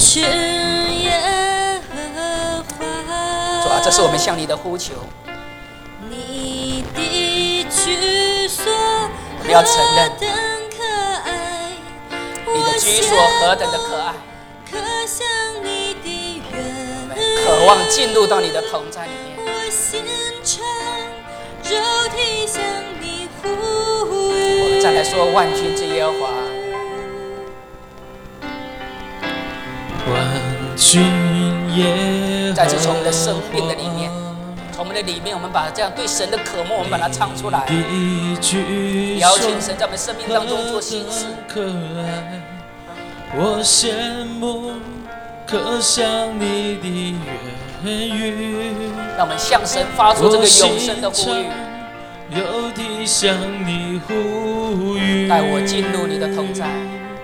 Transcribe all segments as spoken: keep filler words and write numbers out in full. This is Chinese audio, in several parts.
是耶和华。 主啊，这是我们向你的呼求。 你的居所我们要承认何等可爱， 你的居所何等的可爱， 可想你的原渴望进入到你的同在里面。 我心肠肉体向你呼吁。 我们再来说万军之耶和华。 万军耶和华。 再次从我们的生命的里面，从我们的里面，我们把这样对神的渴慕，我们把它唱出来，邀请神在我们生命当中做行事。 可爱，我羡慕可想你的言语， 让我们向神发出这个永生的呼吁， 有地向你呼吁， 带我进入你的同在，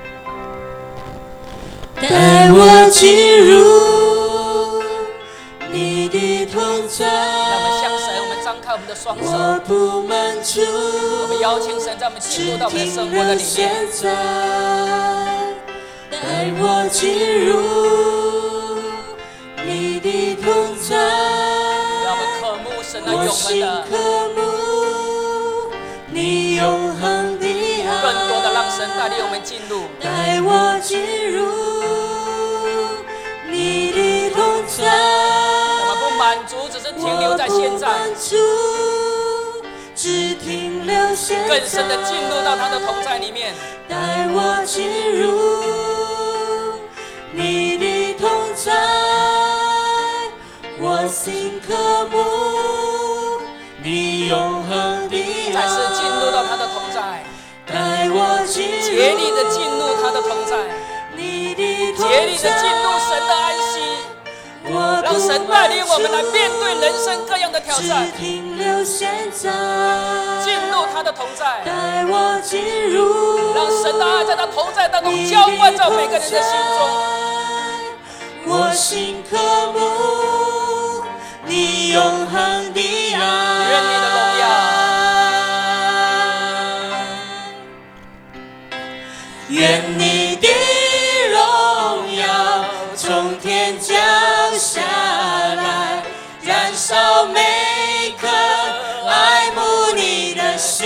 带我进入你的同在。 让我们向神，我们张开我们的双手， 我不满足， 我们邀请神在我们进入到我们的生活的里面。 带我进入你的同在， 让我们渴慕神的永恒的， 渴慕你永恒的爱， 更多的让神带领我们进入。 带我进入你的同在， 我们不满足，只是停留在现在， 只停留现在， 更深的进入到他的同在里面。 带我进入你的同在，我心渴慕你永恒的爱， 再次进入到他的同在， 带我进入竭力的进入他的同在， 你的同在， 竭力的进入神的安息，让神带领我们来面对人生各样的挑战， 只停留现在， 进入他的同在， 带我进入， 让神的爱在他同在当中浇灌在每个人的心中。 我心渴慕你永恒的爱， 愿你的荣耀， 愿你的荣耀从天降下来，燃烧每颗爱慕你的心。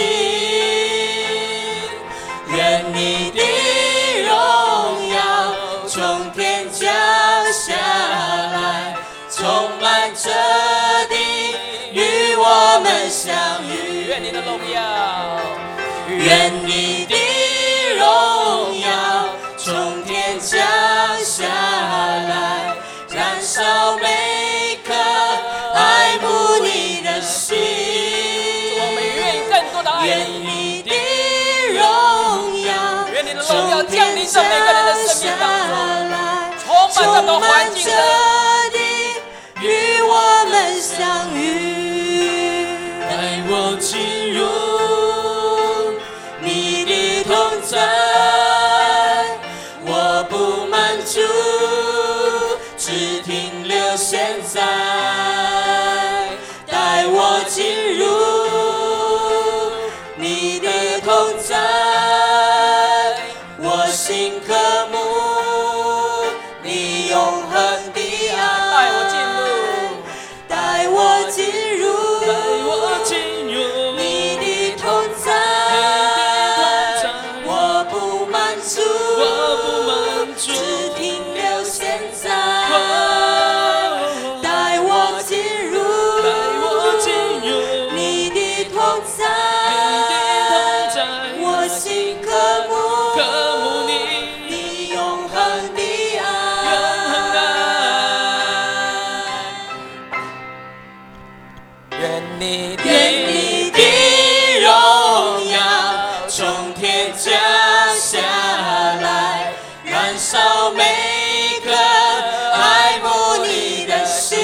愿你的荣耀从天降下来，充满这地，与我们相遇。 愿你的荣耀， 愿你的荣耀从天降下来，燃烧每颗爱慕你的心。 我们愿意更多的爱愿你， 你的荣耀， 愿你的荣耀降临在每个人的生命当中，充满这个环境的， 与我们相遇。 带我进入你的同在，我不满足，只停留现在，带我进入你的同在，我心渴慕你永恒的爱， 带我进入， 带我进入， 带我进入你的同在，我不满足， 我不满足， 只停留现在，带我进入， 带我进入你的同在， 你的同在， 我心渴慕， 渴慕你你永恒的永恒爱。 愿你的愿你的荣耀从天降下来，燃烧每颗爱慕你的心。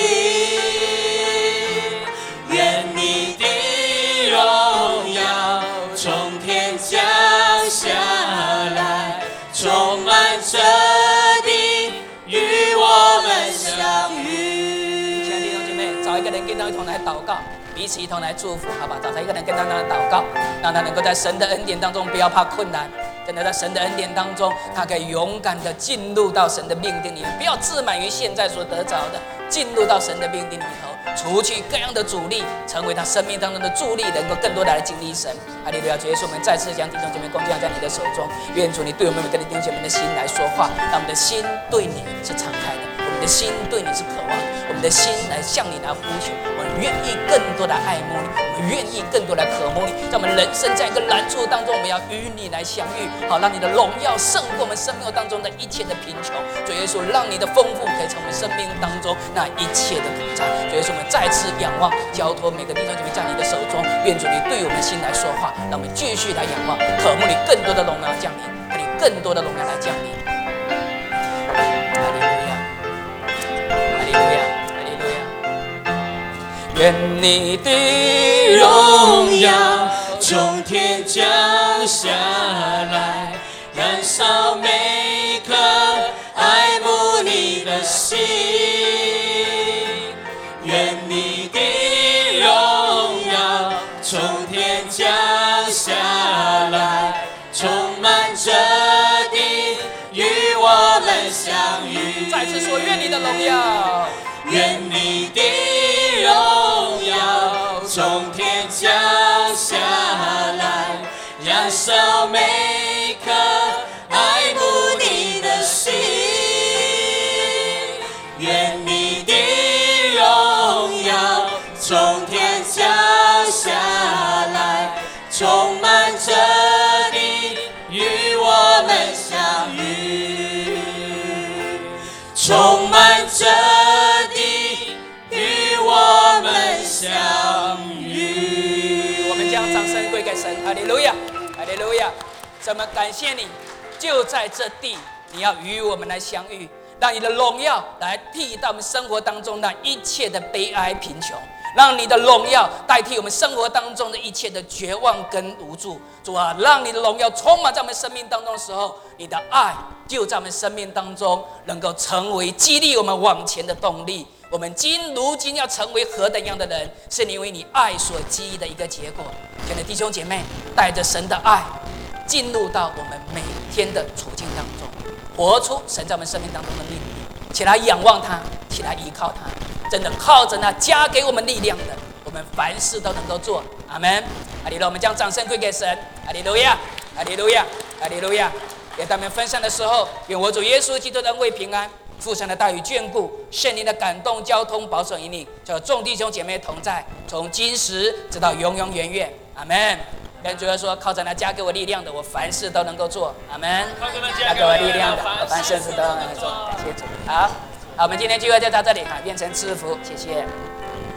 愿你的荣耀从天降下来，充满这地，与我们相遇。 亲爱的弟兄姐妹，找一个人跟他一同来祷告，彼此一同来祝福，好吧？找他一个人跟他来祷告，让他能够在神的恩典当中不要怕困难， 真的在神的恩典当中，他可以勇敢的进入到神的命定里面，不要自满于现在所得着的，进入到神的命定里头，除去各样的阻力，成为他生命当中的助力，能够更多的来经历神。哈利路亚！主耶稣，我们再次将弟兄姐妹恭敬在你的手中，愿主你对我们每个弟兄姐妹的心来说话，让我们的心对你是敞开的，我们的心对你是渴望的，我们的心来向你来呼求，我们愿意更多的爱慕你，我们愿意更多的渴慕你，在我们人生在一个难处当中，我们要与你来相遇，好让你的荣耀胜过我们生命当中的一切的贫穷。主耶稣，让你的丰富可以成为生命当中那一切的补偿。主耶稣，我们再次仰望，交托每个弟兄姐妹在你的手中，愿主你对我们心来说话，让我们继续来仰望，渴慕你更多的荣耀降临，和你更多的荣耀来降临。哈利路亚，哈利路亚，哈利路亚。愿你的荣耀从天降下来，燃烧每颗爱慕你的心。愿你的荣耀从天降下来，充满这地，与我们相遇。 再次说，愿你的荣耀， 愿你的荣耀从天降下来，燃烧每颗爱慕你的心。愿你的荣耀从天降下来，充满这地，与我们相遇。充满这地，与我们相遇。 我们将掌声归给神，哈利路亚，哈利路亚！神们感谢你，就在这地，你要与我们来相遇，让你的荣耀来替代我们生活当中那一切的悲哀贫穷，让你的荣耀代替我们生活当中的一切的绝望跟无助。主啊，让你的荣耀充满在我们生命当中的时候，你的爱就在我们生命当中能够成为激励我们往前的动力。我们今如今要成为何等样的人，是因为你爱所基于的一个结果。亲爱的弟兄姐妹，带着神的爱进入到我们每天的处境当中，活出神在我们生命当中的命令，起来仰望他，起来依靠他，真的靠着那加给我们力量的，我们凡事都能够做。阿们。哈利路亚！我们将掌声归给神。哈利路亚，哈利路亚，哈利路亚！给他们分享的时候，愿我主耶稣基督的恩惠平安，父神的大与眷顾，圣灵的感动交通保守引领，叫众弟兄姐妹同在，从今时直到永永远远。阿们。跟主耶稣说，靠着那加给我力量的，我凡事都能够做。阿们。 靠着那加给我力量的，我凡事都能够做。感谢主。好，好，我们今天聚会就到这里哈，变成赐福，谢谢。